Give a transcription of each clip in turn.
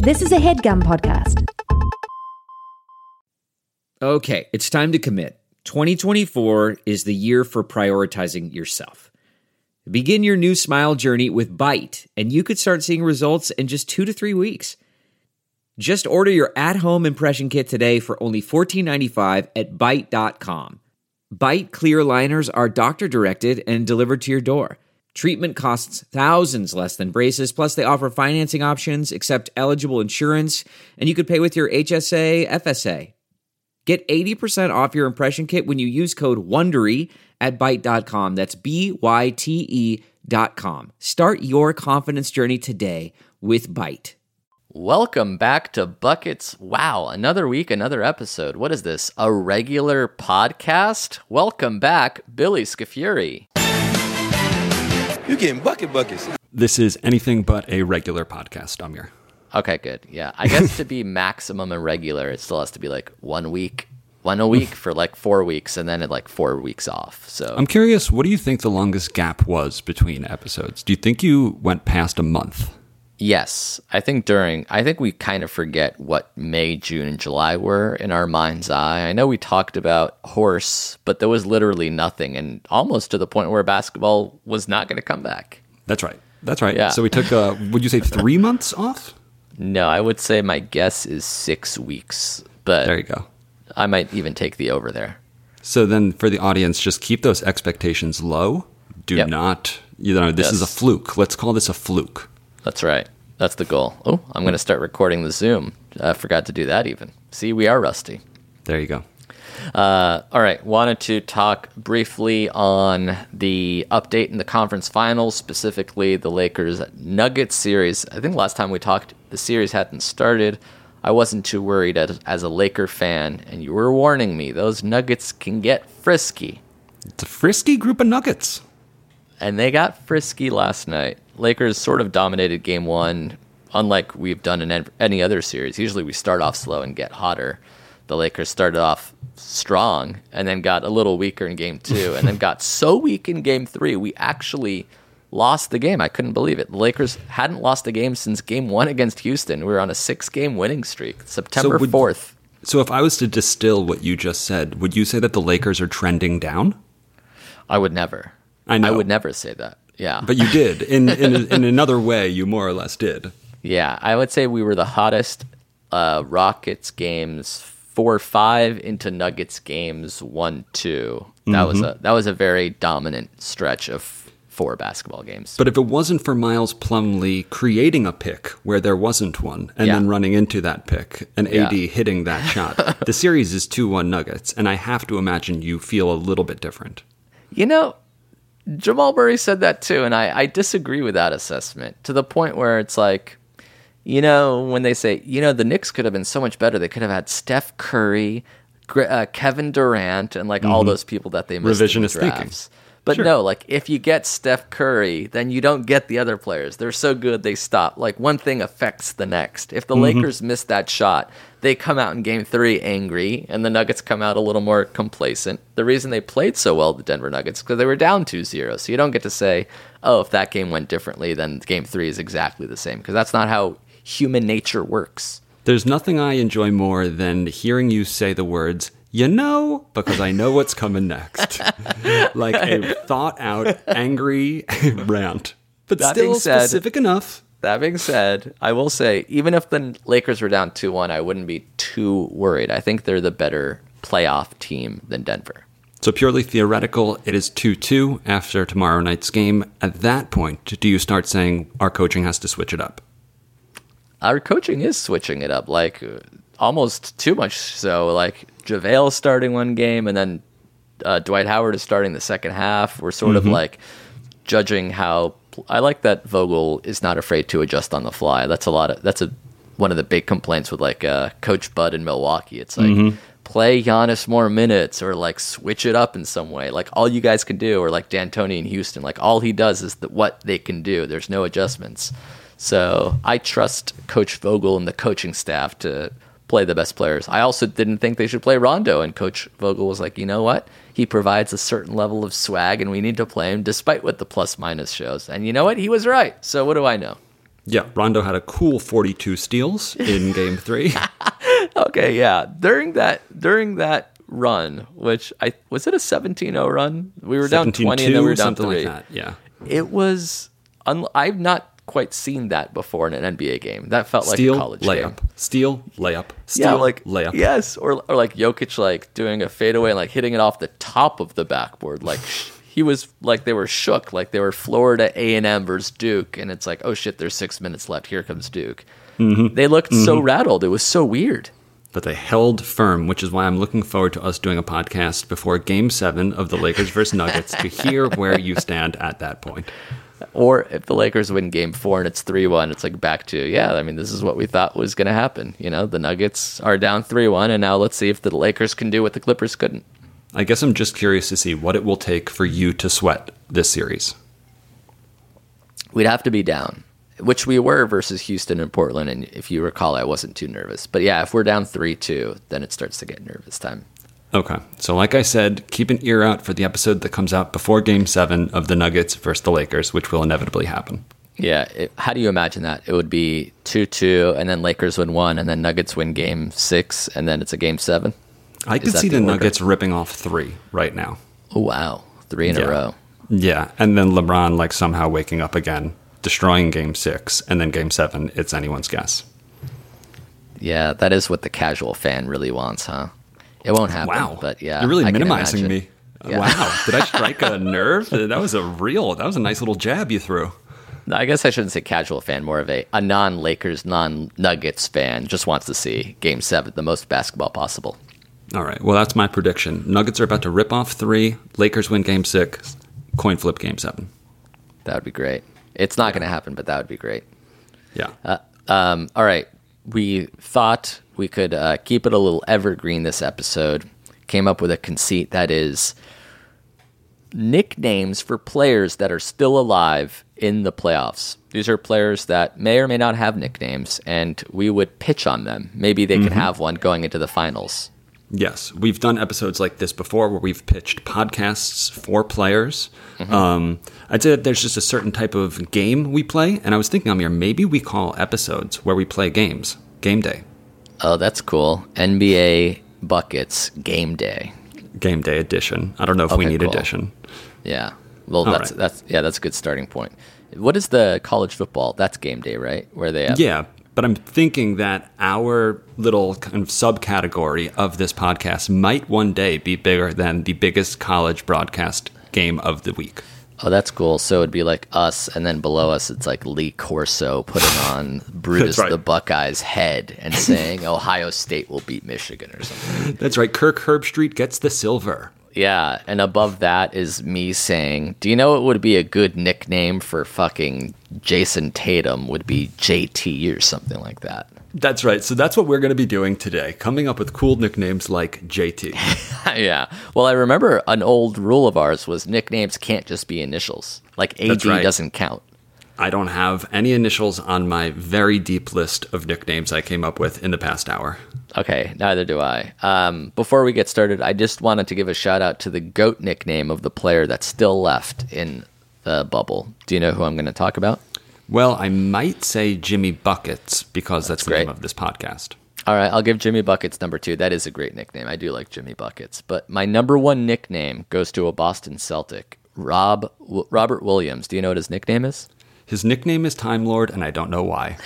This is a HeadGum podcast. Okay, it's time to commit. 2024 is the year for prioritizing yourself. Begin your new smile journey with Byte, and you could start seeing results in just 2 to 3 weeks. Just order your at-home impression kit today for only $14.95 at Byte.com. Byte clear liners are doctor-directed and delivered to your door. Treatment costs thousands less than braces, plus they offer financing options, accept eligible insurance, and you could pay with your HSA, FSA. Get 80% off your impression kit when you use code WONDERY at Byte.com. That's BYTE.com. Start your confidence journey today with Byte. Welcome back to Buckets. Wow, another week, another episode. What is this, a regular podcast? Welcome back, Billy Scafuri. You're getting buckets. This is anything but a regular podcast, Amir. Okay, good. Yeah, I guess to be maximum irregular, it still has to be like 1 week, one a week for like 4 weeks, and then it like 4 weeks off. So I'm curious, what do you think the longest gap was between episodes? Do you think you went past a month? yes, I think we kind of forget what May, June, and July were in our mind's eye. I know we talked about horse, but there was literally nothing, and almost to the point where basketball was not going to come back. That's right. Yeah. So we took, would you say 3 months off? No, I would say my guess is 6 weeks, but There you go. I might even take the over there. So then for the audience, just keep those expectations low. Do Yep. not, this is a fluke. Let's call this a fluke. That's right. That's the goal. Oh, I'm going to start recording the Zoom. I forgot to do that even. See, we are rusty. There you go. All right. Wanted to talk briefly on the update in the conference finals, specifically the Lakers-Nuggets series. I think last time we talked, the series hadn't started. I wasn't too worried as a Laker fan, and you were warning me. Those Nuggets can get frisky. It's a frisky group of Nuggets. And they got frisky last night. Lakers sort of dominated game one, unlike we've done in any other series. Usually we start off slow and get hotter. The Lakers started off strong and then got a little weaker in game two and then got so weak in game three, we actually lost the game. I couldn't believe it. The Lakers hadn't lost a game since game one against Houston. We were on a 6-game winning streak, September 4th. So if I was to distill what you just said, would you say that the Lakers are trending down? I would never. I know. I would never say that. Yeah. But you did. In another way, you more or less did. Yeah, I would say we were the hottest Rockets games 4-5 into Nuggets games 1-2. That was a very dominant stretch of 4 basketball games. But if it wasn't for Miles Plumlee creating a pick where there wasn't one and then running into that pick and AD hitting that shot, the series is 2-1 Nuggets, and I have to imagine you feel a little bit different. You know, Jamal Murray said that too, and I disagree with that assessment to the point where it's like, you know, when they say, you know, the Knicks could have been so much better. They could have had Steph Curry, Kevin Durant, and like all those people that they missed in the Revisionist thinking. drafts. But Sure. no, like if you get Steph Curry, then you don't get the other players. They're so good they stop. Like one thing affects the next. If the Lakers miss that shot, they come out in game 3 angry, and the Nuggets come out a little more complacent. The reason they played so well, the Denver Nuggets, because they were down 2-0. So you don't get to say, oh, if that game went differently, then game 3 is exactly the same, because that's not how human nature works. There's nothing I enjoy more than hearing you say the words, you know, because I know what's coming next. Like a thought-out, angry rant. But That still being said- specific enough. That being said, I will say, even if the Lakers were down 2-1, I wouldn't be too worried. I think they're the better playoff team than Denver. So purely theoretical, it is 2-2 after tomorrow night's game. At that point, do you start saying our coaching has to switch it up? Our coaching is switching it up, like almost too much so. Like JaVale starting one game, and then Dwight Howard is starting the second half. We're sort of like judging how. I like that Vogel is not afraid to adjust on the fly. That's one of the big complaints with like Coach Bud in Milwaukee. It's like play Giannis more minutes, or like switch it up in some way. Like all you guys can do, or like D'Antoni in Houston. Like all he does is what they can do. There's no adjustments. So I trust Coach Vogel and the coaching staff to play the best players. I also didn't think they should play Rondo, and Coach Vogel was like, you know what? He provides a certain level of swag, and we need to play him despite what the plus-minus shows. And you know what? He was right. So what do I know? Yeah. Rondo had a cool 42 steals in Game 3. Okay, yeah. During that run, which was it a 17-0 run? We were down 20 and then we were down 3. Something like that, yeah. It was I've not quite seen that before in an NBA game. That felt like a college layup. game. Steal, layup. Steal, Yeah, like layup. Yes, or like Jokic like doing a fadeaway and like hitting it off the top of the backboard. Like he was like they were shook, like they were Florida A&M versus Duke, and it's like, oh shit, there's 6 minutes left. Here comes Duke. Mm-hmm. They looked so rattled. It was so weird. But they held firm, which is why I'm looking forward to us doing a podcast before Game 7 of the Lakers versus Nuggets to hear where you stand at that point. Or if the Lakers win Game 4 and it's 3-1, it's like back to, this is what we thought was going to happen. You know, the Nuggets are down 3-1, and now let's see if the Lakers can do what the Clippers couldn't. I guess I'm just curious to see what it will take for you to sweat this series. We'd have to be down, which we were versus Houston and Portland, and if you recall, I wasn't too nervous. But yeah, if we're down 3-2, then it starts to get nervous time. Okay, so like I said, keep an ear out for the episode that comes out before Game 7 of the Nuggets versus the Lakers, which will inevitably happen. Yeah, how do you imagine that? It would be 2-2, and then Lakers win 1, and then Nuggets win Game 6, and then it's a Game 7? I could see the Nuggets ripping off 3 right now. Oh, wow. 3 in a row. Yeah, and then LeBron like somehow waking up again, destroying Game 6, and then Game 7, it's anyone's guess. Yeah, that is what the casual fan really wants, huh? It won't happen, but yeah. You're really minimizing me. Yeah. Wow, did I strike a nerve? That was a nice little jab you threw. No, I guess I shouldn't say casual fan, more of a non-Lakers, non-Nuggets fan, just wants to see Game 7, the most basketball possible. All right, well, that's my prediction. Nuggets are about to rip off 3, Lakers win Game 6, coin flip Game 7. That would be great. It's not going to happen, but that would be great. Yeah. All right, we thought we could keep it a little evergreen this episode. Came up with a conceit that is nicknames for players that are still alive in the playoffs. These are players that may or may not have nicknames, and we would pitch on them. Maybe they can have one going into the finals. Yes, we've done episodes like this before where we've pitched podcasts for players. I'd say that there's just a certain type of game we play, and I was thinking, Amir, maybe we call episodes where we play games, game day. Oh, that's cool. NBA Buckets Game Day. Game day edition. I don't know if we need edition. Yeah. Well, that's a good starting point. What is the college football? That's game day, right? Where they have... Yeah, but I'm thinking that our little kind of subcategory of this podcast might one day be bigger than the biggest college broadcast game of the week. Oh, that's cool. So it'd be like us, and then below us, it's like Lee Corso putting on Brutus the Buckeye's head and saying Ohio State will beat Michigan or something. That's right. Kirk Herbstreit gets the silver. Yeah, and above that is me saying, do you know what would be a good nickname for fucking Jason Tatum would be JT or something like that? That's right. So that's what we're going to be doing today, coming up with cool nicknames like JT. Yeah. Well, I remember an old rule of ours was nicknames can't just be initials. Like AD doesn't count. I don't have any initials on my very deep list of nicknames I came up with in the past hour. Okay, neither do I. Before we get started, I just wanted to give a shout out to the GOAT nickname of the player that's still left in the bubble. Do you know who I'm going to talk about? Well, I might say Jimmy Buckets because that's the name of this podcast. All right, I'll give Jimmy Buckets number 2. That is a great nickname. I do like Jimmy Buckets. But my number 1 nickname goes to a Boston Celtic, Robert Williams. Do you know what his nickname is? His nickname is Time Lord, and I don't know why.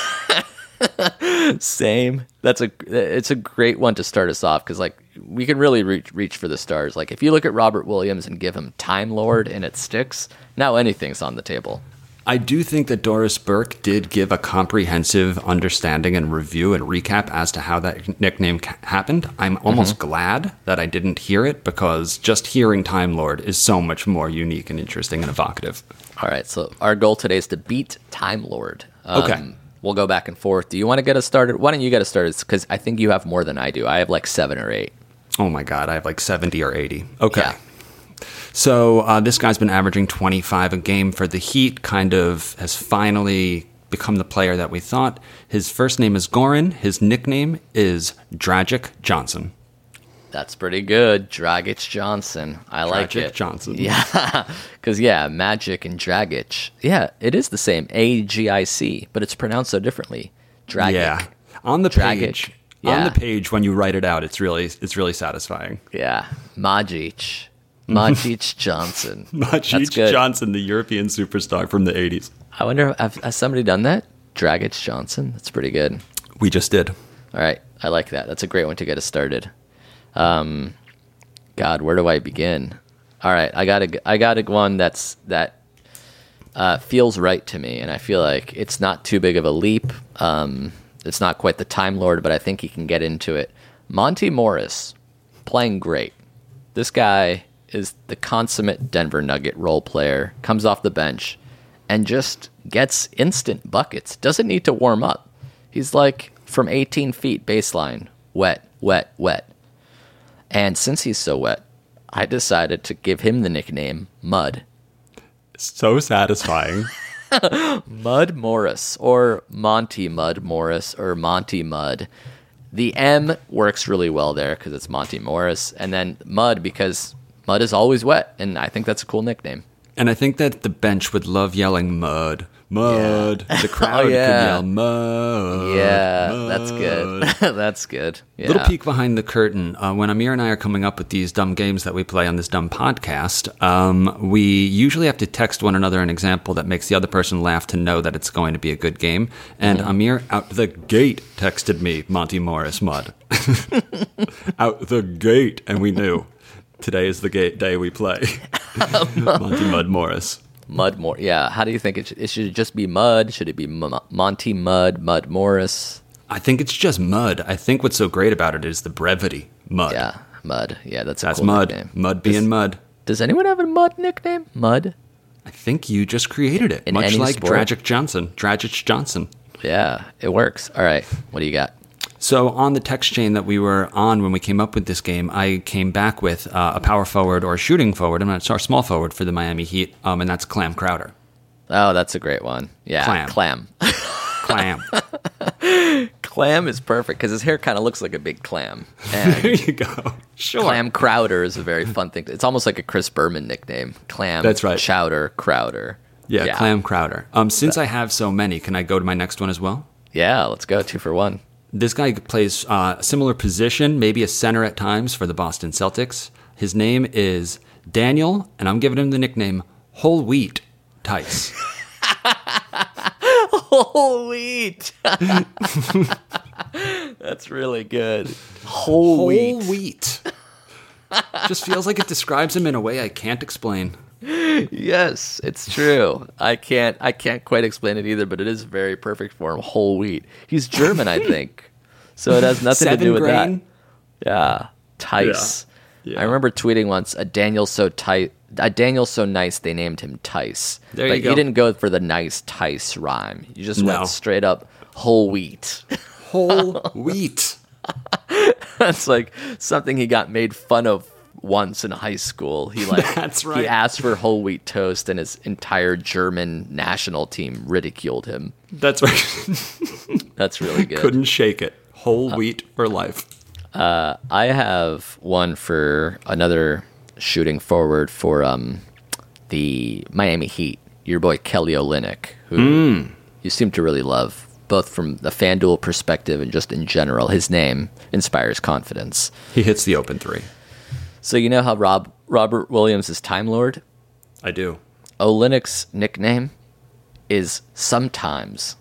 Same. It's a great one to start us off because like we can really reach for the stars. Like if you look at Robert Williams and give him Time Lord and it sticks, now anything's on the table. I do think that Doris Burke did give a comprehensive understanding and review and recap as to how that nickname happened. I'm almost glad that I didn't hear it because just hearing Time Lord is so much more unique and interesting and evocative. All right, so our goal today is to beat Time Lord. Okay. We'll go back and forth. Do you want to get us started? Why don't you get us started? Because I think you have more than I do. I have like 7 or 8. Oh my God, I have like 70 or 80. Okay. Yeah. So this guy's been averaging 25 a game for the Heat, kind of has finally become the player that we thought. His first name is Goran. His nickname is Dragic Johnson. That's pretty good. Dragic Johnson. I like it. Dragic Johnson. Yeah. Because, Magic and Dragic. Yeah, it is the same. A-G-I-C, but it's pronounced so differently. Dragic. Yeah. On the Dragic. page. Yeah. On the page, when you write it out, it's really satisfying. Yeah. Magic Johnson. That's Magic good. Johnson, the European superstar from the 80s. I wonder, has somebody done that? Dragic Johnson? That's pretty good. We just did. All right. I like that. That's a great one to get us started. God, where do I begin? All right. I got a one that feels right to me, and I feel like it's not too big of a leap. It's not quite the Time Lord, but I think he can get into it. Monty Morris, playing great. This guy is the consummate Denver Nugget role player, comes off the bench, and just gets instant buckets. Doesn't need to warm up. He's like from 18 feet baseline, wet, wet, wet. And since he's so wet, I decided to give him the nickname Mud. So satisfying. Mud Morris, or Monty Mud Morris, or Monty Mud. The M works really well there because it's Monty Morris, and then Mud because Mud is always wet, and I think that's a cool nickname. And I think that the bench would love yelling mud. Mud. Yeah. The crowd could yell mud. Yeah, mud. that's good. That's good. Yeah. Little peek behind the curtain. When Amir and I are coming up with these dumb games that we play on this dumb podcast, we usually have to text one another an example that makes the other person laugh to know that it's going to be a good game. And Amir, out the gate, texted me, Monty Morris Mud. Out the gate. And we knew. Today is the day we play. Monty Mud Morris. Mud Morris. Yeah. How do you think it should just be Mud? Should it be Monty Mud, Mud Morris? I think it's just Mud. I think what's so great about it is the brevity. Mud. Yeah, Mud. Yeah, that's cool Mud. Nickname. Mud being Mud. Does anyone have a Mud nickname? Mud? I think you just created it. In much any like sport? Dragic Johnson. Yeah, it works. All right. What do you got? So on the text chain that we were on when we came up with this game, I came back with a power forward or a shooting forward. I'm not sorry, small forward for the Miami Heat, and that's Clam Crowder. Oh, that's a great one. Yeah, Clam. Clam is perfect because his hair kind of looks like a big clam. And there you go. Sure. Clam Crowder is a very fun thing. It's almost like a Chris Berman nickname. Clam. That's right. Chowder Crowder. Yeah, Clam Crowder. Since I have so many, can I go to my next one as well? Yeah, let's go 2 for 1. This guy plays a similar position, maybe a center at times for the Boston Celtics. His name is Daniel, and I'm giving him the nickname Whole Wheat Tice. Whole wheat. That's really good. Whole wheat. Just feels like it describes him in a way I can't explain. Yes, it's true. I can't quite explain it either, but it is very perfect for him. Whole wheat. He's German, I think. So it has nothing to do with grain? that. Yeah. Tice. Yeah. I remember tweeting once, a Daniel so nice they named him Tice. There you go. You didn't go for the nice Tice rhyme. You just went straight up whole wheat. Whole wheat. That's like something he got made fun of once in high school. That's right. He asked for whole wheat toast, and his entire German national team ridiculed him. That's right. That's really good. Couldn't shake it. Whole wheat for life. I have one for another shooting forward for the Miami Heat. Your boy Kelly Olynyk, who you seem to really love, both from the FanDuel perspective and just in general. His name inspires confidence. He hits the open three. So you know how Robert Williams is Time Lord? I do. Olynyk's nickname is Sometimes.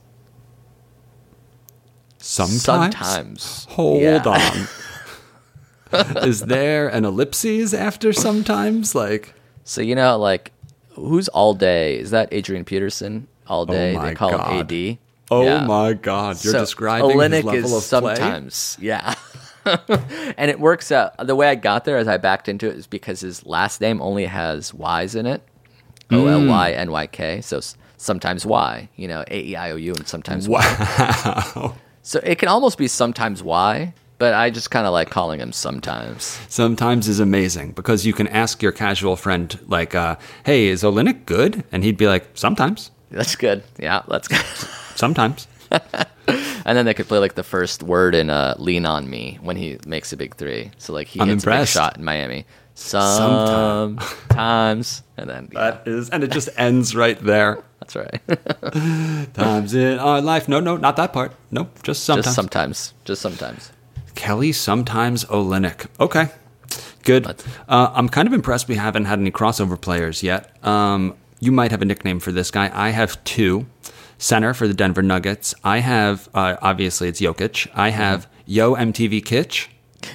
Sometimes? Hold on. Is there an ellipses after sometimes? So you know, who's All Day? Is that Adrian Peterson? All Day, they call him AD. Oh my God! You're describing his Olynyk level is of play? sometimes, yeah. And it works out. The way I got there, as I backed into it, is because his last name only has Y's in it. Olynyk. So sometimes Y. You know, AEIOU, and sometimes Y. Wow. So it can almost be sometimes Y, but I just kind of like calling him Sometimes. Sometimes is amazing because you can ask your casual friend, hey, is Olynyk good? And he'd be like, sometimes. That's good. Yeah, that's good. Sometimes. And then they could play like the first word in Lean On Me when he makes a big three. So like he I'm hits impressed. a big shot in Miami. Sometimes. And then and it just ends right there. that's right. Times in our life. No, not that part. Nope, just sometimes. Just sometimes. Kelly sometimes Olynyk. Okay, good. I'm kind of impressed we haven't had any crossover players yet. You might have a nickname for this guy. I have two. Center for the Denver Nuggets. I have, obviously it's Jokic. I have Yo MTV Kitch.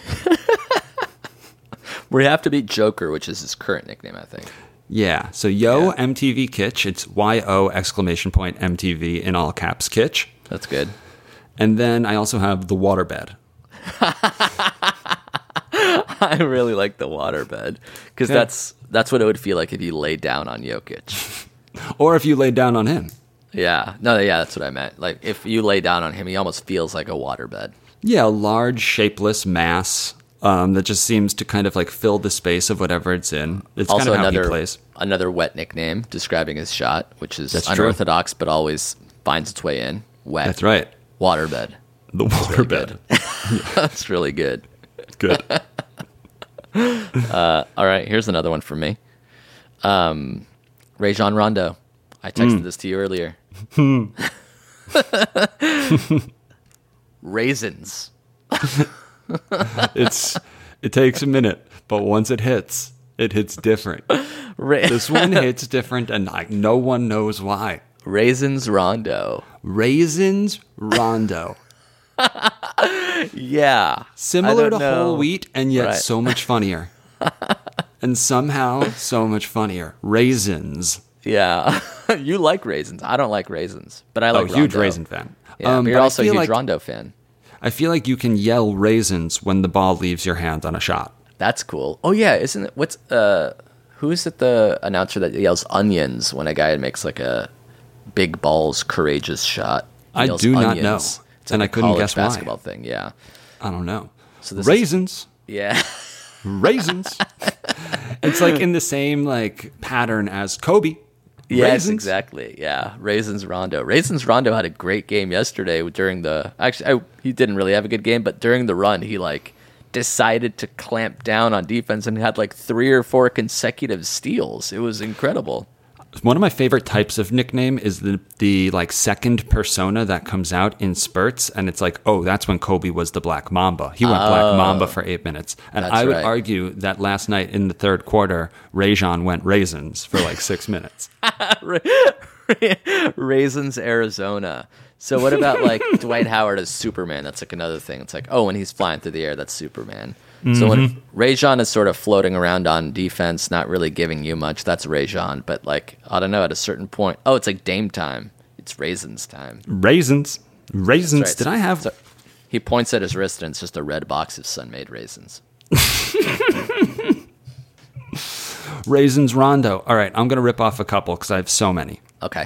We have to beat Joker, which is his current nickname, I think. Yeah, so Yo MTV Kitch. It's YO MTV in all caps Kitch. That's good. And then I also have the Waterbed. I really like the waterbed because that's what it would feel like if you laid down on Jokic. Or if you laid down on him. Yeah. No, yeah, that's what I meant. Like, if you lay down on him, he almost feels like a waterbed. Yeah, a large, shapeless mass that just seems to kind of like fill the space of whatever it's in. It's Also, kind of how he plays. another wet nickname describing his shot, which is That's true. unorthodox but always finds its way in. Wet. That's right. Waterbed. The waterbed. That's really good. Good. All right, here's another one from me. Rajon Rondo. I texted this to you earlier. Raisins. It takes a minute, but once it hits different. This one hits different, and like no one knows why. Raisins Rondo. Raisins Rondo. Yeah. Similar to know. whole wheat, and yet Right. so much funnier. And somehow so much funnier. Raisins. Yeah. You like raisins. I don't like raisins, but I like Rondo. Huge raisin fan. Yeah, but you're I also a feel huge like- Rondo fan. I feel like you can yell raisins when the ball leaves your hand on a shot. That's cool. Oh yeah, isn't it? Who is it? The announcer that yells onions when a guy makes like a big balls courageous shot? He I yells do not onions. know, It's and like I couldn't college guess why. basketball thing. Yeah, I don't know. So this Raisins. yeah. Raisins. It's like in the same like pattern as Kobe. Yes, Raisins. exactly. Yeah, Raisins Rondo. Raisins Rondo had a great game yesterday during the. Actually, he didn't really have a good game, but during the run, he like decided to clamp down on defense and had like 3 or 4 consecutive steals. It was incredible. One of my favorite types of nickname is the like second persona that comes out in spurts, and it's like, oh, that's when Kobe was the Black Mamba. He went Black Mamba for 8 minutes, and That's I would right. argue that last night in the third quarter, Rajon went raisins for like 6 minutes. Raisins, Arizona. So what about like Dwight Howard as Superman? That's like another thing. It's like, oh, when he's flying through the air, that's Superman. So when Rajon is sort of floating around on defense, not really giving you much, that's Rajon. But like, I don't know, at a certain point, oh, it's like Dame time. It's Raisins time. Raisins. Raisins. That's right. Did I have... So he points at his wrist and it's just a red box of Sun-Made raisins. Raisins Rondo. All right, I'm going to rip off a couple because I have so many. Okay.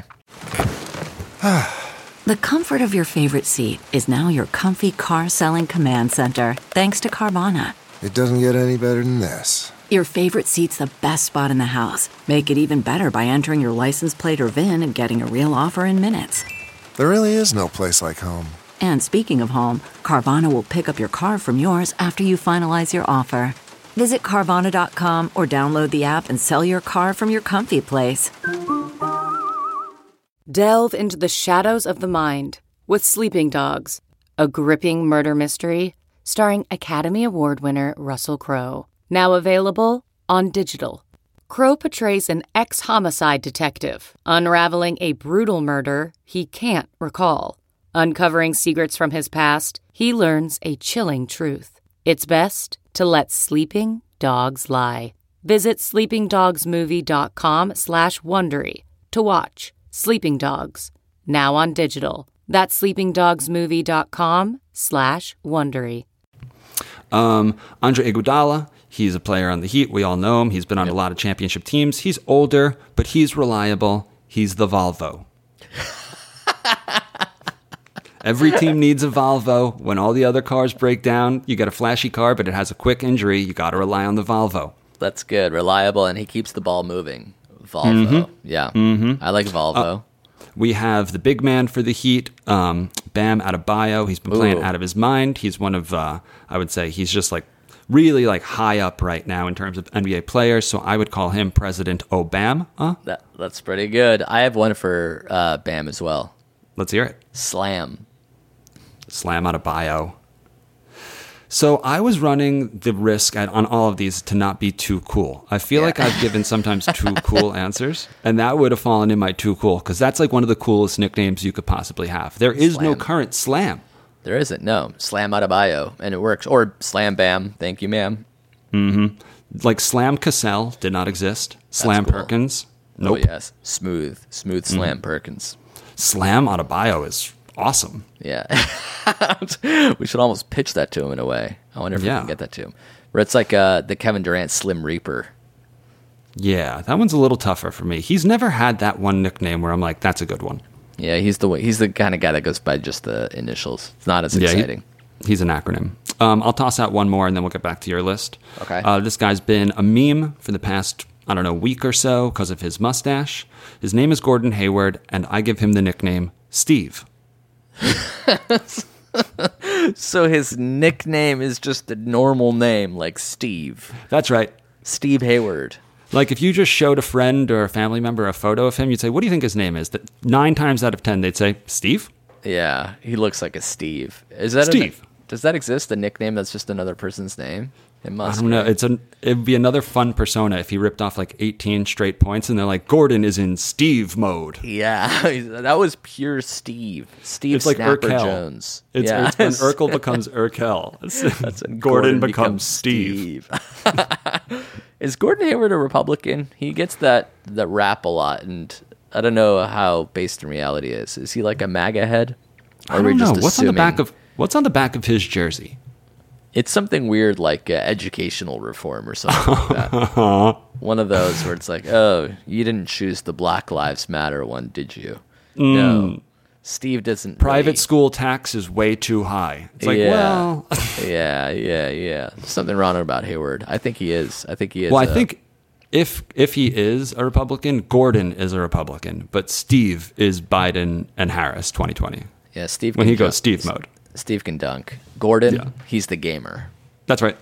The comfort of your favorite seat is now your comfy car selling command center, thanks to Carvana. It doesn't get any better than this. Your favorite seat's the best spot in the house. Make it even better by entering your license plate or VIN and getting a real offer in minutes. There really is no place like home. And speaking of home, Carvana will pick up your car from yours after you finalize your offer. Visit Carvana.com or download the app and sell your car from your comfy place. Delve into the shadows of the mind with Sleeping Dogs, a gripping murder mystery starring Academy Award winner Russell Crowe. Now available on digital. Crowe portrays an ex-homicide detective unraveling a brutal murder he can't recall. Uncovering secrets from his past, he learns a chilling truth. It's best to let sleeping dogs lie. Visit sleepingdogsmovie.com/Wondery to watch Sleeping Dogs, now on digital. That's sleepingdogsmovie.com/Wondery. Andre Iguodala, he's a player on the Heat. We all know him. He's been on a lot of championship teams. He's older, but he's reliable. He's the Volvo. Every team needs a Volvo. When all the other cars break down, you got a flashy car, but it has a quick injury. You got to rely on the Volvo. That's good. Reliable, and he keeps the ball moving. Volvo. Yeah. I like Volvo. We have the big man for the Heat, Bam Adebayo. He's been playing out of his mind. He's one of, I would say, he's just like really like high up right now in terms of NBA players. So I would call him President Obama. That's pretty good. I have one for Bam as well. Let's hear it. Slam Adebayo. So I was running the risk on all of these to not be too cool. I feel like I've given sometimes too cool answers, and that would have fallen in my too cool, because that's like one of the coolest nicknames you could possibly have. There is no current Slam. There isn't, no. Slam Adebayo, and it works. Or Slam Bam, thank you, ma'am. Mm-hmm. Like Slam Cassell did not exist. Slam cool. Perkins, nope. Oh, yes. Smooth Slam Perkins. Slam Adebayo is awesome. Yeah. We should almost pitch that to him in a way. I wonder if we can get that to him. Where it's like the Kevin Durant Slim Reaper. Yeah, that one's a little tougher for me. He's never had that one nickname where I'm like, that's a good one. Yeah, he's the kind of guy that goes by just the initials. It's not as exciting. He's an acronym. I'll toss out one more and then we'll get back to your list. Okay. This guy's been a meme for the past, I don't know, week or so because of his mustache. His name is Gordon Hayward, and I give him the nickname Steve. So his nickname is just a normal name, like Steve. That's right. Steve Hayward. Like if you just showed a friend or a family member a photo of him, you'd say, what do you think his name is? That 9 times out of 10, they'd say, Steve? Yeah, he looks like a Steve. Is that Steve? Does that exist, a nickname that's just another person's name? It must. I don't know. It'd be another fun persona if he ripped off like 18 straight points and they're like, Gordon is in Steve mode. Yeah, that was pure Steve. Steve it's like Snapper Urkel. Jones. It's when Urkel becomes Urkel. That's when Gordon becomes Steve. Is Gordon Hayward a Republican? He gets that rap a lot, and I don't know how based in reality is. Is he like a MAGA head? Or I don't know. What's on the back of his jersey? It's something weird like educational reform or something like that. One of those where it's like, oh, you didn't choose the Black Lives Matter one, did you? No. Steve doesn't. Private school tax is way too high. It's like, well. Yeah. Something wrong about Hayward. I think he is. Well, I think if he is a Republican, Gordon is a Republican, but Steve is Biden and Harris 2020. Yeah, Steve. When he goes Steve mode. Steve can dunk. Gordon, he's the gamer. That's right.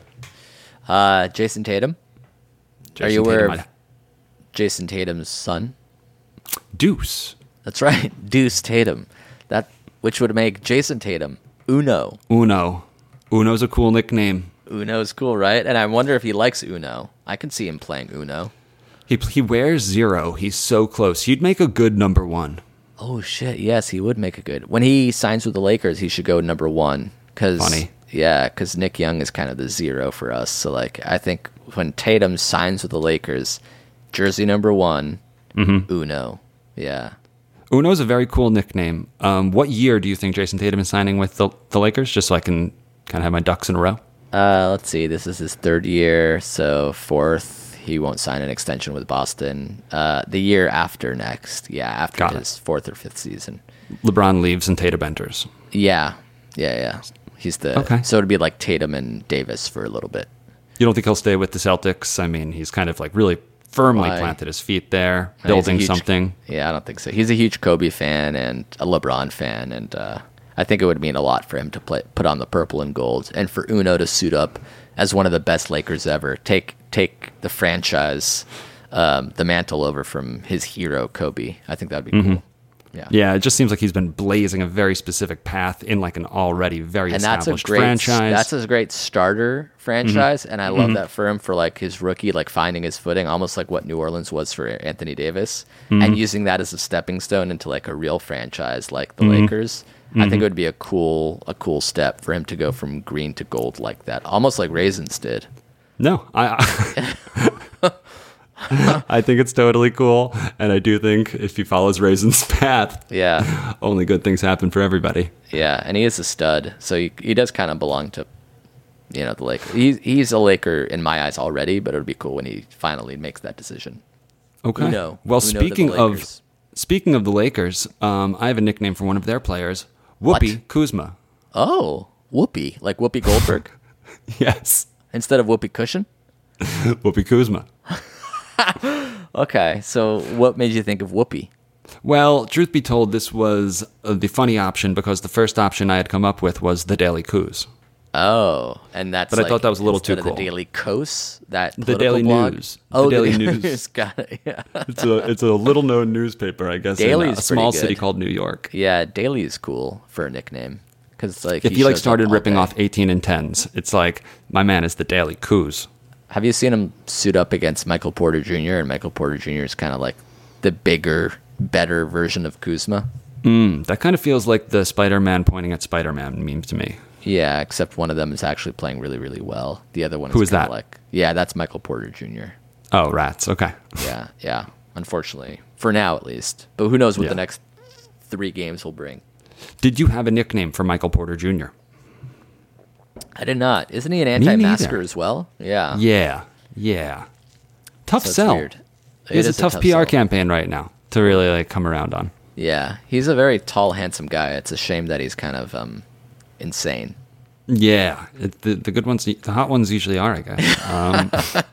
Jason Tatum. Are you aware of Jason Tatum's son? Deuce. That's right, Deuce Tatum. Which would make Jason Tatum Uno. Uno's a cool nickname. Uno's cool, right? And I wonder if he likes Uno. I can see him playing Uno. He wears 0. He's so close. He'd make a good number 1. Oh, shit. Yes, he would make a good. When he signs with the Lakers, he should go number 1. Funny. Yeah, because Nick Young is kind of the 0 for us. So, like, I think when Tatum signs with the Lakers, jersey number 1, Uno. Yeah. Uno's a very cool nickname. What year do you think Jason Tatum is signing with the Lakers? Just so I can kind of have my ducks in a row. Let's see. This is his 3rd year, so 4th. He won't sign an extension with Boston. The year after next. Yeah, after his 4th or 5th season. LeBron leaves and Tatum enters. Yeah. He's okay. So it'd be like Tatum and Davis for a little bit. You don't think he'll stay with the Celtics? I mean, he's kind of like really firmly planted his feet there, building something. Yeah, I don't think so. He's a huge Kobe fan and a LeBron fan, and I think it would mean a lot for him to put on the purple and gold, and for Uno to suit up as one of the best Lakers ever. Take the franchise, the mantle over from his hero Kobe. I think that'd be cool. Yeah, it just seems like he's been blazing a very specific path in like an already very established franchise. That's a great starter franchise, and I love that for him for like his rookie, like finding his footing, almost like what New Orleans was for Anthony Davis, and using that as a stepping stone into like a real franchise like the Lakers. I think it would be a cool step for him to go from green to gold like that, almost like Raisins did. No, I think it's totally cool, and I do think if he follows Raisin's path, only good things happen for everybody. Yeah, and he is a stud, so he does kind of belong to, the Lakers. He's a Laker in my eyes already, but it would be cool when he finally makes that decision. Okay. Speaking of the Lakers, I have a nickname for one of their players, Whoopi Kuzma. Oh, Whoopi, like Whoopi Goldberg? Yes. Instead of Whoopi Cushion? Whoopi Kuzma. Okay, so what made you think of Whoopi? Well, truth be told, this was the funny option because the first option I had come up with was the Daily Kuz. Oh, and that's. But I thought that was a little too instead of cool. The Daily Kos, that The political Daily blog? News. Oh, The Daily News. Got it. Yeah. It's a little known newspaper, I guess, Daily in is a small pretty city good. called New York. Yeah, Daily is cool for a nickname because like If he you like shows up started all ripping day. off 18 and 10s, it's like my man is the Daily Kuz. Have you seen him suit up against Michael Porter Jr. and Michael Porter Jr. is kind of like the bigger, better version of Kuzma? That kind of feels like the Spider-Man pointing at Spider-Man meme to me. Yeah, except one of them is actually playing really, really well. The other one is Who is kinda that? like, yeah, that's Michael Porter Jr. Oh, rats. Okay. Yeah. Unfortunately, for now at least. But who knows what Yeah. the next 3 games will bring? Did you have a nickname for Michael Porter Jr.? I did not. Isn't he an neither. anti-masker as well? Yeah. Yeah. Tough So it's sell. weird. He has It is a tough PR sell. campaign right now to really like come around on. Yeah, he's a very tall, handsome guy. It's a shame that he's kind of insane. Yeah, the good ones, the hot ones usually are, I guess.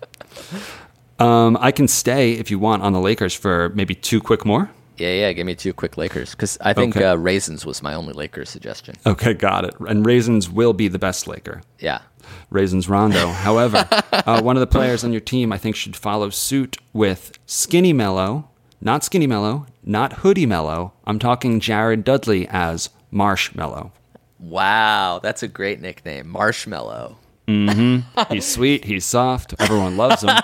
I can stay if you want on the Lakers for maybe 2 quick more. Yeah. Give me 2 quick Lakers because I think Okay. Raisins was my only Lakers suggestion. Okay, got it. And Raisins will be the best Laker. Yeah. Raisins Rondo. However, one of the players on your team I think should follow suit with Skinny Mellow, not Skinny Mellow, not Hoodie Mellow. I'm talking Jared Dudley as Marshmallow. Wow, that's a great nickname, Marshmallow. He's sweet, he's soft, everyone loves him.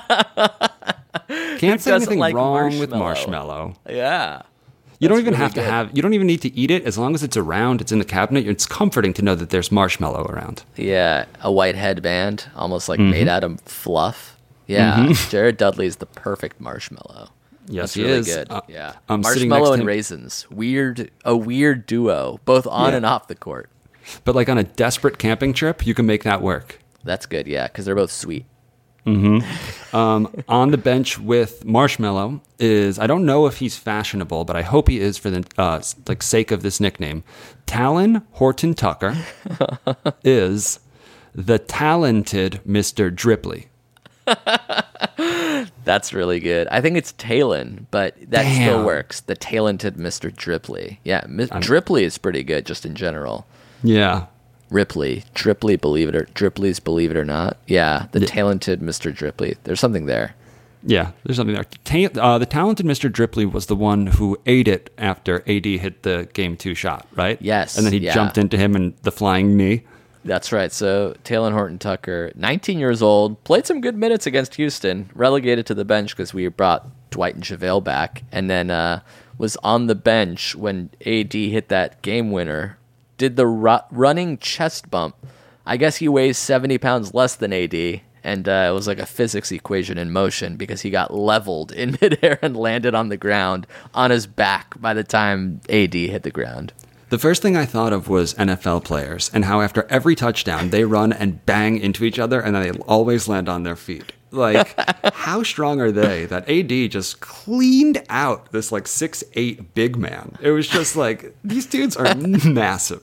Can't say doesn't anything like wrong with marshmallow? marshmallow. Yeah. You don't That's even really have to good. have, you don't even need to eat it. As long as it's around, it's in the cabinet, it's comforting to know that there's marshmallow around. Yeah, a white headband, almost like made out of fluff. Yeah, Jared Dudley is the perfect marshmallow. Yes, That's he really is. good. Yeah, I'm sitting next marshmallow to and him. raisins, a weird duo, both on Yeah. and off the court. But like on a desperate camping trip, you can make that work. That's good. Yeah, because they're both sweet. On the bench with Marshmallow is, I don't know if he's fashionable, but I hope he is for the sake of this nickname. Talon Horton Tucker is the talented Mr. Dripley. That's really good. I think it's Talon, but that still Damn. works. The talented Mr. Dripley. Yeah, Dripley is pretty good just in general. Yeah. Dripley's Believe It or Not. Yeah, the talented Mr. Dripley. There's something there. Yeah, there's something there. The talented Mr. Dripley was the one who ate it after AD hit the Game 2 shot, right? Yes, And then he yeah. jumped into him and the flying knee. That's right. So Talon Horton Tucker, 19 years old, played some good minutes against Houston, relegated to the bench because we brought Dwight and JaVale back, and then was on the bench when AD hit that game winner, did the running chest bump. I guess he weighs 70 pounds less than AD, and it was like a physics equation in motion because he got leveled in midair and landed on the ground on his back by the time AD hit the ground. The first thing I thought of was NFL players and how after every touchdown they run and bang into each other and then they always land on their feet. Like, how strong are they that AD just cleaned out this like 6'8" big man? It was just like, these dudes are massive.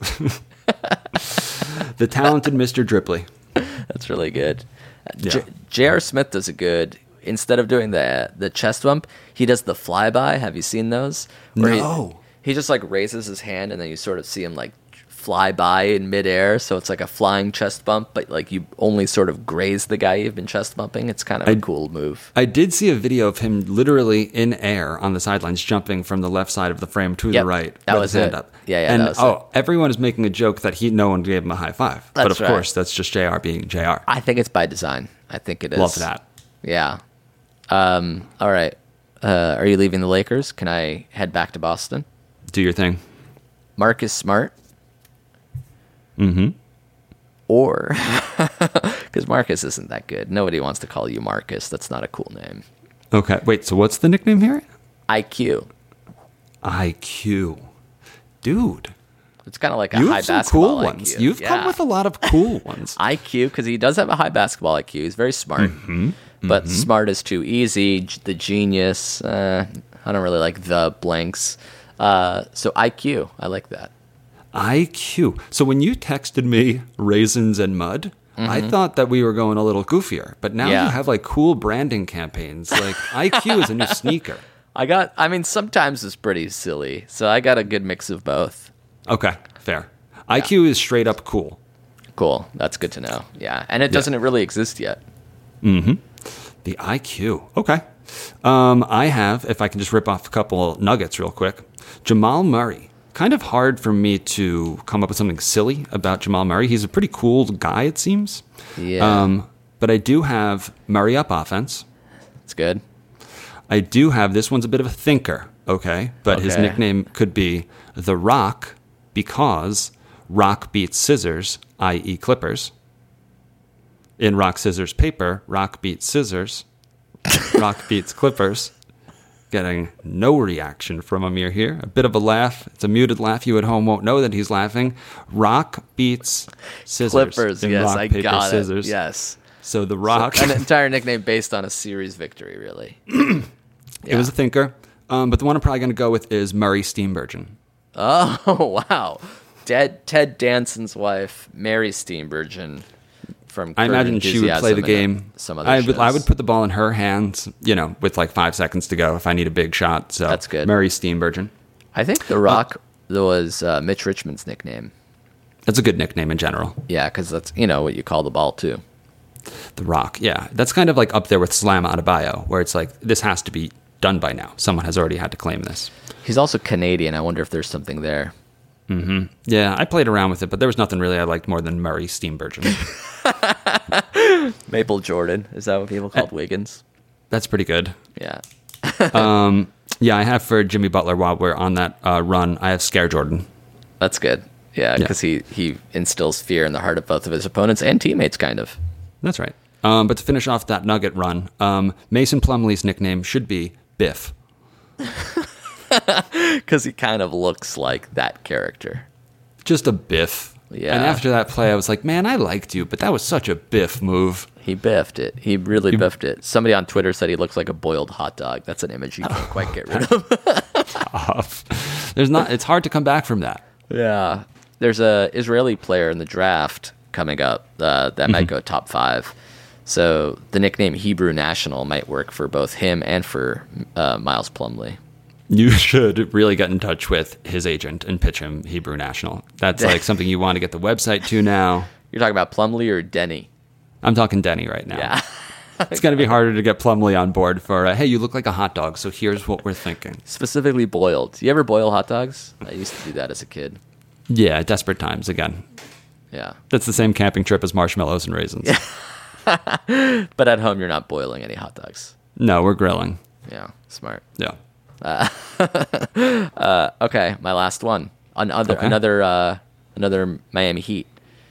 The talented Mr. Dripley. That's really good. Yeah. J.R. Smith does a good. Instead of doing the chest bump, he does the flyby. Have you seen those? Where No. He just like raises his hand and then you sort of see him like fly by in midair. So it's like a flying chest bump, but like you only sort of graze the guy you've been chest bumping. It's kind of a cool move. I did see a video of him literally in air on the sidelines jumping from the left side of the frame to Yep, the right that with was his hand it. up. Yeah, and that was everyone is making a joke that no one gave him a high five. But That's of course, that's just JR being JR. I think it's by design. I think it is. Love that. Yeah. All right. Are you leaving the Lakers? Can I head back to Boston? Do your thing. Marcus Smart? Mm-hmm. Or, because Marcus isn't that good. Nobody wants to call you Marcus. That's not a cool name. Okay, wait, so what's the nickname here? IQ. IQ. Dude, It's kind of like a you high have some basketball cool IQ. ones. You've come Yeah. with a lot of cool ones. IQ, because he does have a high basketball IQ. He's very smart. But smart is too easy. The genius. I don't really like the blanks. So IQ. I like that. IQ. So when you texted me raisins and mud, I thought that we were going a little goofier. But now Yeah. you have like cool branding campaigns. Like IQ is a new sneaker. I mean, sometimes it's pretty silly, so I got a good mix of both. Okay, fair. IQ is straight up cool. Cool. That's good to know. Yeah. And it doesn't really exist yet. The IQ. Okay. I have, if I can just rip off a couple nuggets real quick, Jamal Murray. Kind of hard for me to come up with something silly about Jamal Murray. He's a pretty cool guy, it seems. Yeah. But I do have Murray up offense. It's good. I do have, this one's a bit of a thinker, okay? But his Okay. nickname could be The Rock because rock beats scissors, i.e. Clippers. In rock, scissors, paper, rock beats scissors, rock beats Clippers. Getting no reaction from Amir here. A bit of a laugh. It's a muted laugh. You at home won't know that he's laughing. Rock beats scissors. Clippers, in yes, rock, I paper, got scissors. it. Yes. So The Rock. An entire nickname based on a series victory, really. It was a thinker. But the one I'm probably going to go with is Murray Steenburgen. Oh, wow. Ted Danson's wife, Mary Steenburgen, from I Curb imagine she would play Enthusiasm the and game. Some other I shows. would put the ball in her hands, with like 5 seconds to go if I need a big shot. So That's good. Murray Steenburgen. I think The Rock was Mitch Richmond's nickname. That's a good nickname in general. Yeah, because that's, what you call the ball, too. The Rock, yeah. That's kind of like up there with Slam Adebayo, where it's like, this has to be done by now. Someone has already had to claim this. He's also Canadian. I wonder if there's something there. Yeah, I played around with it, but there was nothing really I liked more than Murray Steenburgen. Maple Jordan. Is that what people called Wiggins? That's pretty good. Yeah. Yeah, I have for Jimmy Butler while we're on that run, I have Scare Jordan. That's good. Yeah, because he instills fear in the heart of both of his opponents and teammates, kind of. That's right. But to finish off that Nugget run, Mason Plumlee's nickname should be Biff. Because he kind of looks like that character. Just a Biff. Yeah. And after that play, I was like, man, I liked you, but that was such a Biff move. He biffed it. He really biffed it. Somebody on Twitter said he looks like a boiled hot dog. That's an image you can't quite get rid of. It's hard to come back from that. Yeah. There's a Israeli player in the draft coming up that might go top 5. So the nickname Hebrew National might work for both him and for Miles Plumlee. You should really get in touch with his agent and pitch him Hebrew National. That's like something you want to get the website to now. You're talking about Plumlee or Denny? I'm talking Denny right now. Yeah. It's going to be harder to get Plumlee on board for, hey, you look like a hot dog, so here's what we're thinking. Specifically boiled. You ever boil hot dogs? I used to do that as a kid. Yeah, desperate times again. Yeah. That's the same camping trip as marshmallows and raisins. But at home, you're not boiling any hot dogs. No, we're grilling. Yeah. Smart. Yeah. Okay, my last one. Another Miami Heat.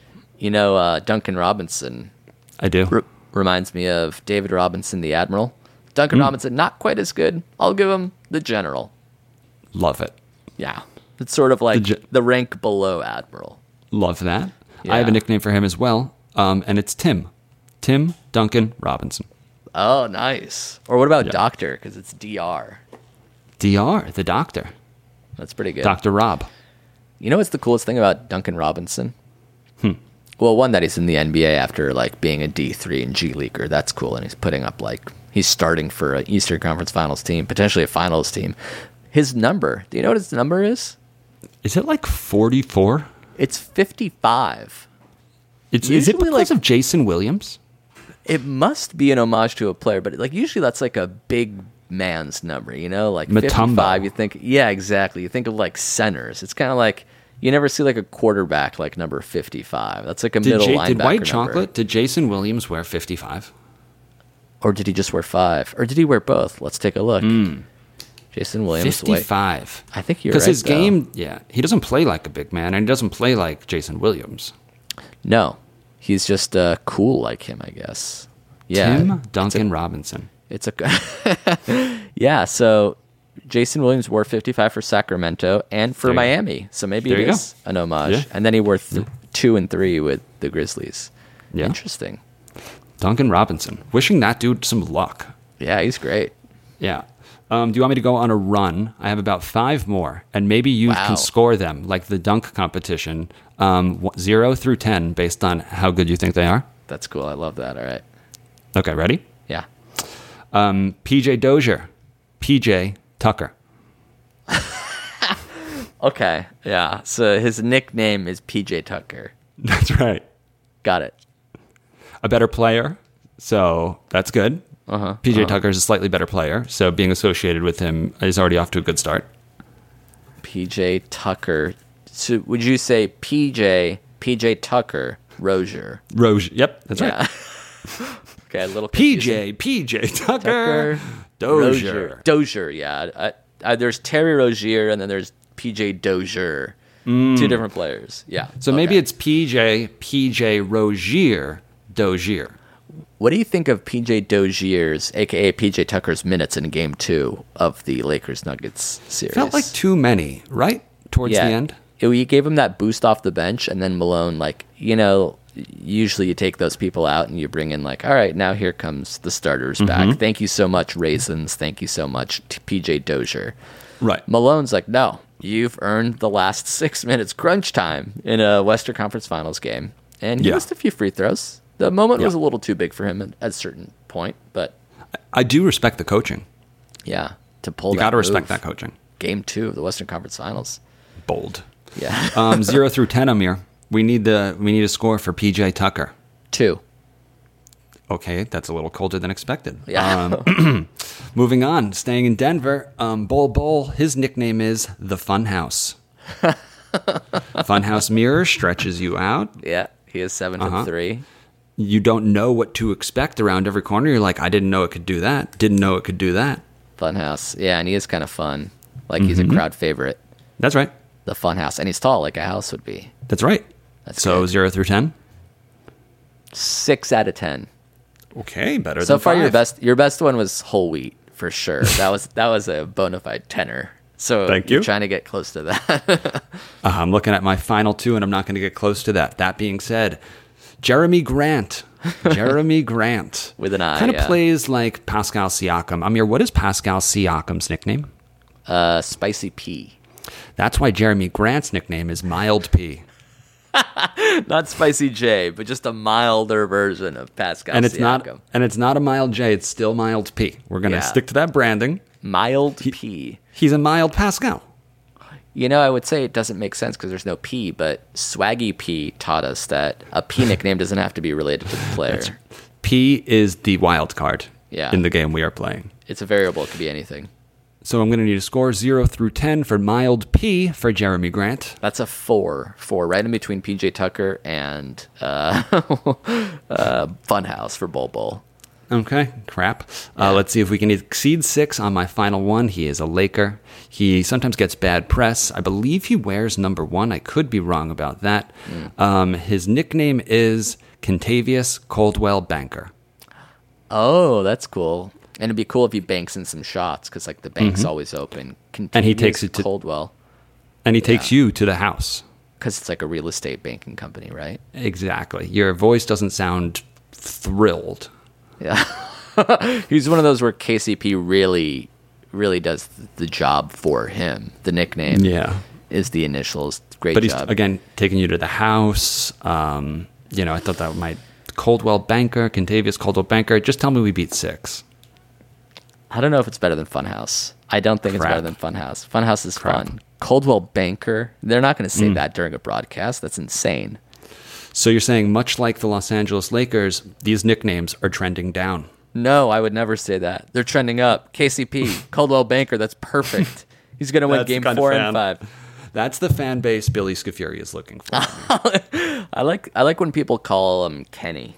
Duncan Robinson I do. reminds me of David Robinson, the Admiral. Duncan Robinson, not quite as good. I'll give him the General. Love it. Yeah. It's sort of like the rank below Admiral. Love that. Yeah. I have a nickname for him as well, and it's Tim. Tim Duncan Robinson. Oh, nice. Or what about Doctor? Because it's DR. DR, the doctor. That's pretty good. Dr. Rob. You know what's the coolest thing about Duncan Robinson? Well, one, that he's in the NBA after being a D3 and G Leaguer. That's cool. And he's putting up he's starting for an Eastern Conference Finals team, potentially a Finals team. His number, do you know what his number is? Is it 44? It's 55. Is it Usually, because of Jason Williams? It must be an homage to a player, but usually that's a big man's number, like Mutombo. 55. You think, yeah, exactly. You think of centers. It's kind of like you never see a quarterback number 55. That's a middle linebacker Did White number. Chocolate? Did Jason Williams wear 55? Or did he just wear 5? Or did he wear both? Let's take a look. Jason Williams. 55. I think you're right. Because his though. game, he doesn't play like a big man, and he doesn't play like Jason Williams. No, he's just cool like him, I guess. Yeah, Tim Duncan Robinson. It's a yeah. So Jason Williams wore 55 for Sacramento and for Miami, so maybe There it you is an homage. Yeah. And then he wore 2 and 3 with the Grizzlies. Yeah. Interesting. Duncan Robinson. Wishing that dude some luck. Yeah, he's great. Yeah. Do you want me to go on a run? I have about 5 more, and maybe you can score them, like the dunk competition, 0 through 10, based on how good you think they are. That's cool. I love that. All right. Okay, ready? Yeah. PJ Dozier. PJ Tucker. Okay, yeah. So his nickname is PJ Tucker. That's right. Got it. A better player, so that's good. PJ Tucker is a slightly better player, so being associated with him is already off to a good start. PJ Tucker. So would you say PJ Tucker, Rozier? Rozier. Yep, that's right. Okay, a little confusing. PJ Tucker, Dozier. Dozier, yeah. There's Terry Rozier and then there's PJ Dozier. Two different players. Yeah. So maybe it's PJ Rozier, Dozier. What do you think of PJ Dozier's, aka PJ Tucker's minutes in Game 2 of the Lakers Nuggets series? Felt like too many, right? Towards the end. You gave him that boost off the bench, and then Malone, like, usually you take those people out and you bring in, like, all right, now here comes the starters back. Thank you so much, Raisins. Thank you so much, PJ Dozier. Right. Malone's like, no, you've earned the last 6 minutes crunch time in a Western Conference Finals game. And he missed a few free throws. The moment was a little too big for him at a certain point, but I do respect the coaching. Yeah, to pull you that got to respect move. that coaching. Game 2 of the Western Conference Finals. Bold. Yeah. 0 through 10, Amir. We need a score for PJ Tucker. 2. Okay, that's a little colder than expected. Yeah. Moving on, staying in Denver, Bol, his nickname is the Funhouse. Funhouse mirror stretches you out. Yeah, he is 7 from 3. You don't know what to expect around every corner. You're like, I didn't know it could do that. Didn't know it could do that. Funhouse. Yeah, and he is kind of fun. Like, he's a crowd favorite. That's right. The Funhouse. And he's tall, like a house would be. That's right. That's so good. 0 through 10? 6 out of 10. Okay, better than So far, 5. your best one was whole wheat, for sure. That was a bona fide tenor. So Thank you're you. trying to get close to that. I'm looking at my final 2, and I'm not going to get close to that. That being said, Jeremy Grant. Jeremy Grant. With an I, kind of plays like Pascal Siakam. Amir, what is Pascal Siakam's nickname? Spicy P. That's why Jeremy Grant's nickname is Mild P. Not Spicy J, but just a milder version of Pascal And it's Siakam. it's not a Mild J, it's still Mild P. We're going to stick to that branding. Mild P. He's a mild Pascal. I would say it doesn't make sense because there's no P, but Swaggy P taught us that a P nickname doesn't have to be related to the player. P is the wild card Yeah. in the game we are playing. It's a variable. It could be anything. So I'm going to need a score 0 through 10 for mild P for Jeremy Grant. That's a 4. 4, right in between PJ Tucker and Funhouse for Bol. Okay, crap. Let's see if we can exceed 6 on my final one. He is a Laker. He sometimes gets bad press. I believe he wears number 1. I could be wrong about that. His nickname is Kentavious Caldwell Banker. Oh, that's cool. And it'd be cool if he banks in some shots because, like, the bank's always open. And he takes it to Caldwell. And he takes you to the house. Because it's like a real estate banking company, right? Exactly. Your voice doesn't sound thrilled. Yeah. He's one of those where KCP really, really does the job for him. The nickname is the initials. Great but job. He's, again, taking you to the house. I thought that might... Caldwell Banker, Kentavious Caldwell Banker. Just tell me we beat 6. I don't know if it's better than Funhouse. I don't think it's better than Funhouse. Funhouse is fun. Caldwell Banker, they're not going to say that during a broadcast. That's insane. So you're saying, much like the Los Angeles Lakers, these nicknames are trending down? No, I would never say that. They're trending up. KCP, Caldwell Banker, that's perfect. He's going to win game 4 and 5. That's the fan base Billy Scafuri is looking for. I like when people call him Kenny.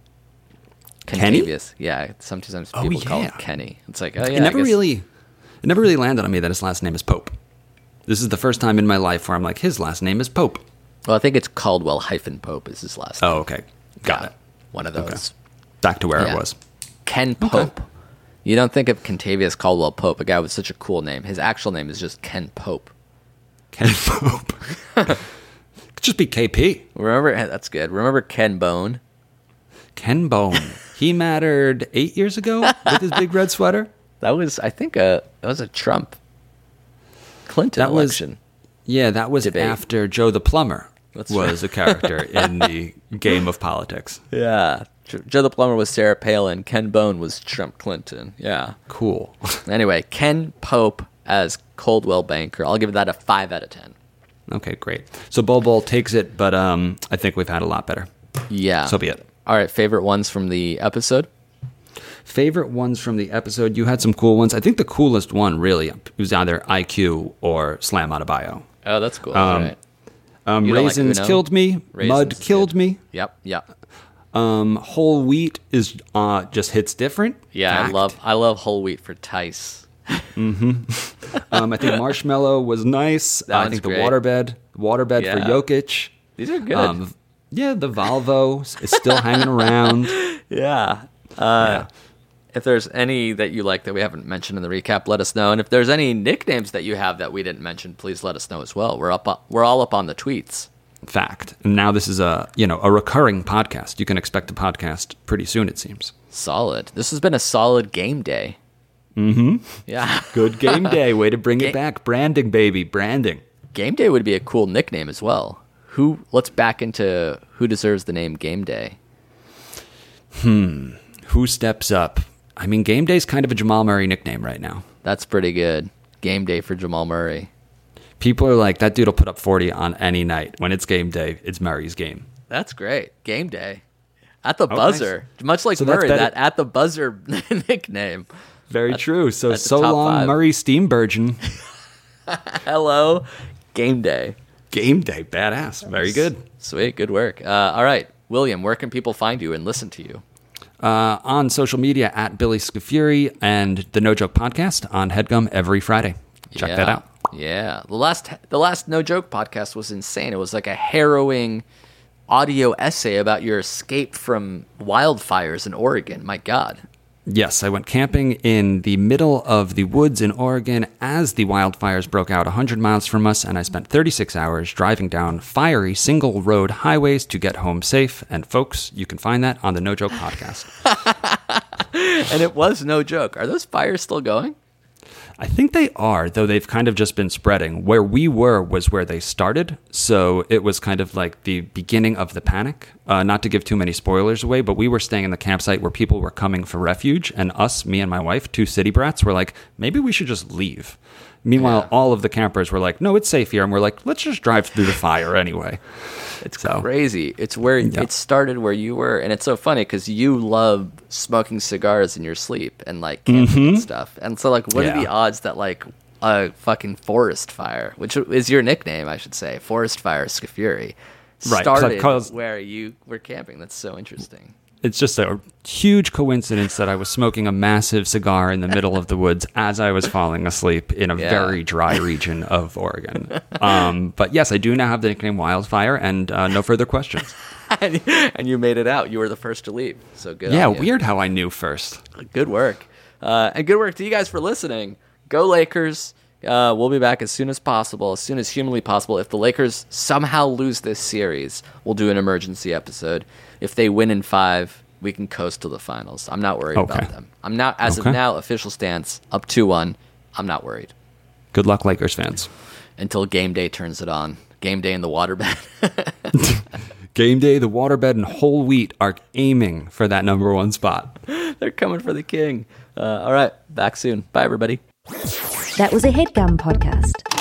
Kentavious. Yeah, sometimes people call him Kenny. It's like, oh yeah. It never really landed on me that his last name is Pope. This is the first time in my life where I'm like, his last name is Pope. Well, I think it's Caldwell-Pope is his last name. Oh, okay. Got it. One of those. Okay. Back to where it was. Ken Pope. Okay. You don't think of Kentavious Caldwell-Pope, a guy with such a cool name. His actual name is just Ken Pope. Ken Pope. Could just be KP. That's good. Remember Ken Bone? Ken Bone. He mattered 8 years ago with his big red sweater. That was, I think, that was a Trump Clinton election. That was debate. After Joe the Plumber was a character in the game of politics. Yeah. Joe the Plumber was Sarah Palin. Ken Bone was Trump Clinton. Yeah. Cool. Anyway, Ken Pope as Coldwell Banker. I'll give that a 5 out of 10. Okay, great. So Bol Bol takes it, but I think we've had a lot better. Yeah. So be it. All right, favorite ones from the episode? Favorite ones from the episode? You had some cool ones. I think the coolest one, really, was either IQ or Slam Out of Bio. Oh, that's cool. All right. Raisins killed me. Mud killed me. Yep. Whole wheat is just hits different. Yeah, Fact. I love whole wheat for Tice. I think Marshmallow was nice. I think great. the waterbed for Jokic. These are good. Yeah, the Volvo is still hanging around. Yeah. If there's any that you like that we haven't mentioned in the recap, let us know. And if there's any nicknames that you have that we didn't mention, please let us know as well. We're all up on the tweets. Fact. And now this is a recurring podcast. You can expect a podcast pretty soon, it seems. Solid. This has been a solid game day. Mm-hmm. Yeah. Good game day. Way to bring it back. Branding, baby. Branding. Game day would be a cool nickname as well. Let's back into who deserves the name Game Day. Who steps up? I mean, Game Day's kind of a Jamal Murray nickname right now. That's pretty good. Game Day for Jamal Murray. People are like, that dude will put up 40 on any night. When it's game day, it's Murray's game. That's great. Game Day. At the buzzer. Nice. Much like So Murray, that's that at the buzzer nickname. Very true. So that's the top long, 5. Murray Steenburgen. Hello. Game Day. Game Day. Badass. Very good. Sweet. Good work. All right. William, where can people find you and listen to you? On social media at Billy Scafuri and the No Joke Podcast on HeadGum every Friday. Check that out. Yeah. The last No Joke podcast was insane. It was like a harrowing audio essay about your escape from wildfires in Oregon. My God. Yes, I went camping in the middle of the woods in Oregon as the wildfires broke out 100 miles from us, and I spent 36 hours driving down fiery single-road highways to get home safe. And folks, you can find that on the No Joke Podcast. And it was no joke. Are those fires still going? I think they are, though they've kind of just been spreading. Where we were was where they started, so it was kind of like the beginning of the panic. Not to give too many spoilers away, but we were staying in the campsite where people were coming for refuge, and me and my wife, 2 city brats, were like, maybe we should just leave. Meanwhile, all of the campers were like, no, it's safe here, and we're like, let's just drive through the fire anyway. It's crazy. It's where it started where you were, and it's so funny because you love smoking cigars in your sleep and like camping and stuff. And so, like, what are the odds that like a fucking forest fire, which is your nickname, I should say, Forest Fire Scafuri, started where you were camping? That's so interesting. It's just a huge coincidence that I was smoking a massive cigar in the middle of the woods as I was falling asleep in a very dry region of Oregon. But yes, I do now have the nickname Wildfire, and no further questions. And you made it out. You were the first to leave. So good. Yeah, on you. weird how I knew first. Good work. And good work to you guys for listening. Go Lakers. We'll be back as soon as possible, as soon as humanly possible. If the Lakers somehow lose this series, we'll do an emergency episode. If they win in 5, we can coast to the finals. I'm not worried about them. I'm not, as of now, official stance, up 2-1. I'm not worried. Good luck, Lakers fans. Until game day turns it on. Game day in the waterbed. Game day, the waterbed, and whole wheat are aiming for that number 1 spot. They're coming for the king. All right, back soon. Bye, everybody. That was a HeadGum podcast.